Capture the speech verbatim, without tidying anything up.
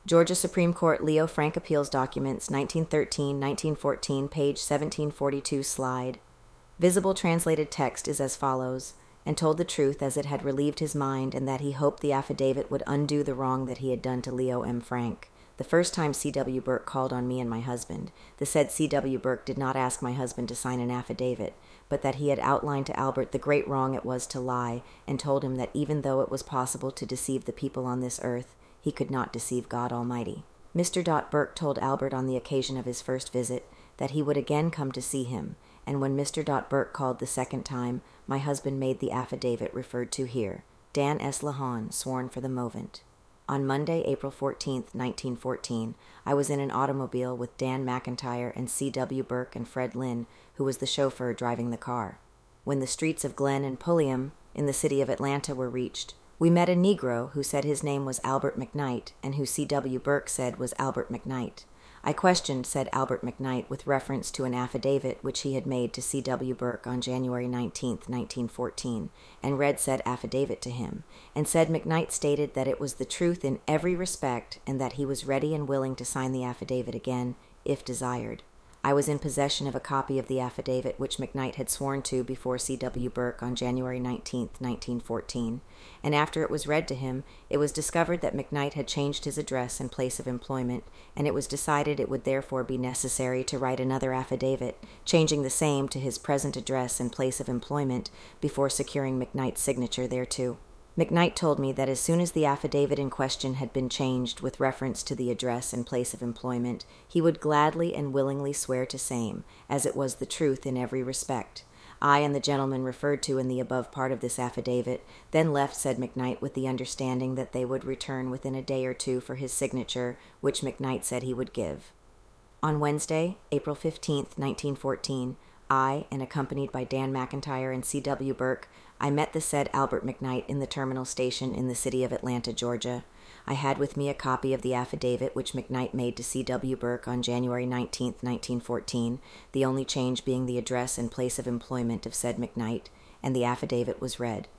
Georgia Supreme Court Leo Frank Appeals Documents, nineteen thirteen, nineteen fourteen, page seventeen forty-two, slide. Visible translated text is as follows, and told the truth as it had relieved his mind, and that he hoped the affidavit would undo the wrong that he had done to Leo M. Frank. The first time C W. Burke called on me and my husband, the said C W. Burke did not ask my husband to sign an affidavit, but that he had outlined to Albert the great wrong it was to lie, and told him that even though it was possible to deceive the people on this earth, he could not deceive God Almighty. Mister Burke told Albert on the occasion of his first visit that he would again come to see him, and when Mister Burke called the second time, my husband made the affidavit referred to here. Dan S. Lahan, sworn for the movant. On Monday, April fourteenth, nineteen fourteen, I was in an automobile with Dan McIntyre and C W. Burke and Fred Lynn, who was the chauffeur driving the car. When the streets of Glen and Pulliam, in the city of Atlanta, were reached, we met a Negro who said his name was Albert McKnight and who C W. Burke said was Albert McKnight. I questioned said Albert McKnight with reference to an affidavit which he had made to C W. Burke on January nineteenth, nineteen fourteen, and read said affidavit to him, and said McKnight stated that it was the truth in every respect and that he was ready and willing to sign the affidavit again, if desired. I was in possession of a copy of the affidavit which McKnight had sworn to before C W. Burke on January nineteenth, nineteen fourteen, and after it was read to him, it was discovered that McKnight had changed his address and place of employment, and it was decided it would therefore be necessary to write another affidavit, changing the same to his present address and place of employment, before securing McKnight's signature thereto. McKnight told me that as soon as the affidavit in question had been changed with reference to the address and place of employment, he would gladly and willingly swear to same, as it was the truth in every respect. I and the gentleman referred to in the above part of this affidavit then left said McKnight with the understanding that they would return within a day or two for his signature, which McKnight said he would give. On Wednesday, April fifteenth, nineteen fourteen, I, and accompanied by Dan McIntyre and C W. Burke, I met the said Albert McKnight in the terminal station in the city of Atlanta, Georgia. I had with me a copy of the affidavit which McKnight made to C W. Burke on January nineteenth, nineteen fourteen, the only change being the address and place of employment of said McKnight, and the affidavit was read.